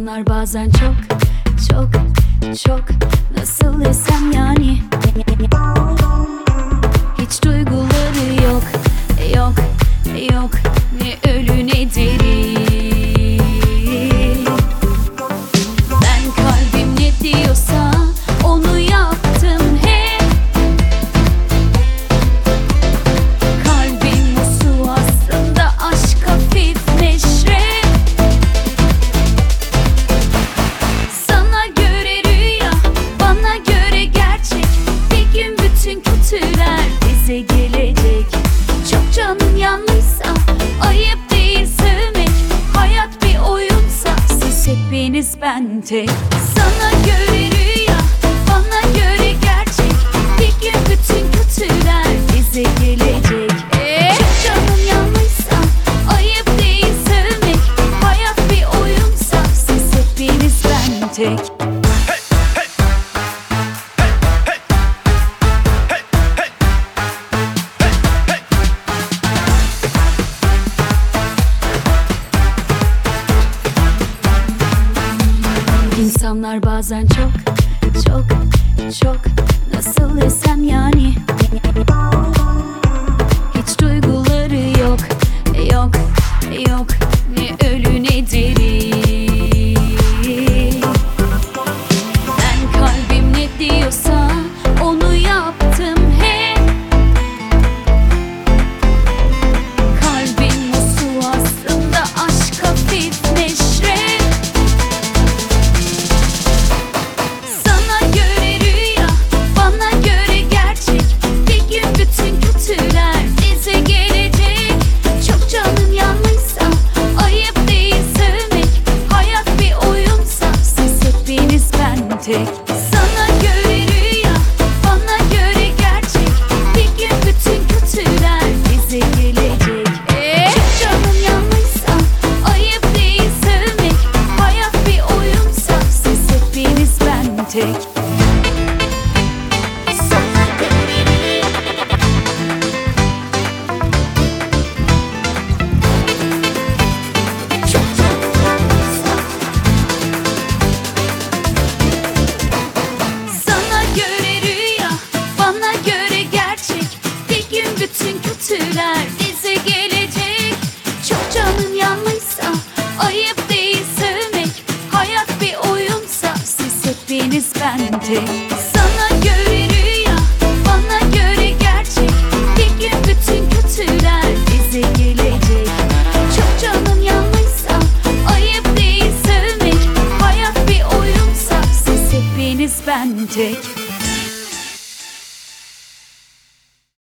İnsanlar bazen çok çok çok, nasıl desem yani, hiç duyguları yok yok yok, ne ölü ne diri. Ben kalbim ne diyorsa onu yaptım hep. Kalbim musu aslında, aşk hafif neşre. Sana göre rüya, bana göre gerçek. Bir gün bütün kötüler bize gelecek. Çok canım yanlışsa ayıp değil sevmek. Hayat bir oyunsa siz hepiniz ben tek. Sana göre rüya, bana göre gerçek. Bir gün bütün kötüler bize gelecek. Çok canım yanlışsa ayıp değil sevmek. Hayat bir oyunsa siz hepiniz ben tek. İnsanlar bazen çok çok çok, nasıl desem yani, hiç duyguları yok yok yok, ne ölü ne diri. Ben kalbim ne diyorsa onu yaptım hep. Kalbim musu aslında, aşk hafif neşre. Sana göre rüya, bana göre gerçek. Bir gün bütün kötüler bize gelecek. Çok canım yanlışsa ayıp değil sevmek. Hayat bir oyunsa siz hepiniz ben tek. Bütün kötüler bize gelecek. Çok canım yanlışsa ayıp değil sevmek. Hayat bir oyunsa siz hepiniz ben tek. Sana göre rüya, bana göre gerçek. Bir gün bütün kötüler bize gelecek. Çok canım yanlışsa ayıp değil sevmek. Hayat bir oyunsa siz hepiniz ben tek.